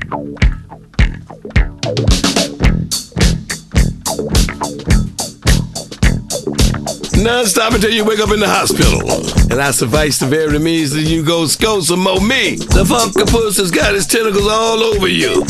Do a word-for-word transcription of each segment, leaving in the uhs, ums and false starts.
Non-stop until you wake up in the hospital. And I suffice the very means that you go score some more me. The Funkapus has got his tentacles all over you.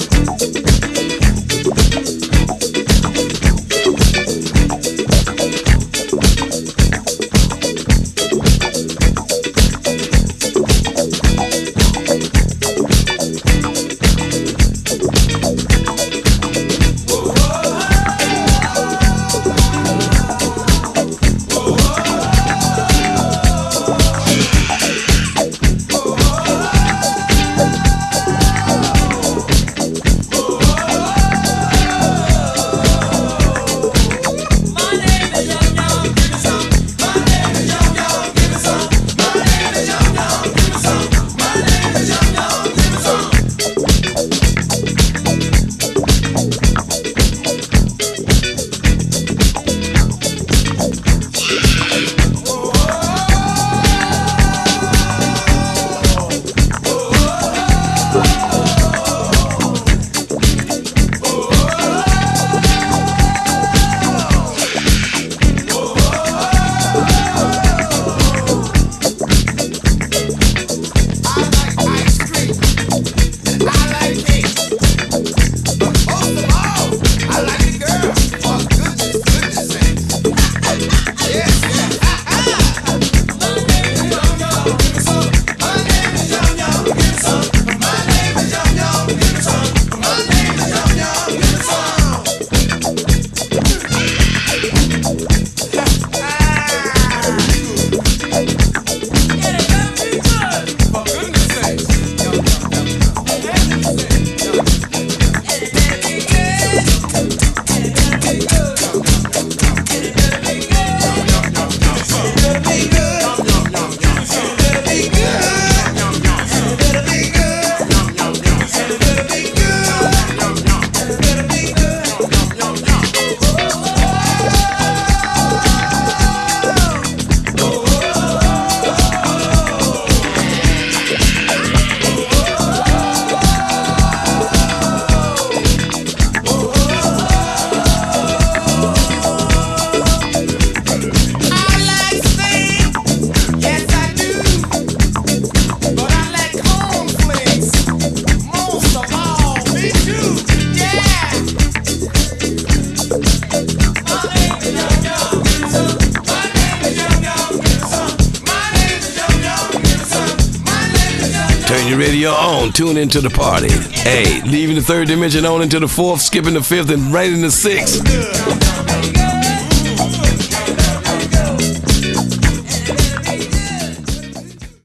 Turn your radio on, tune into the party. Hey, leaving the third dimension on into the fourth, skipping the fifth, and right in the sixth.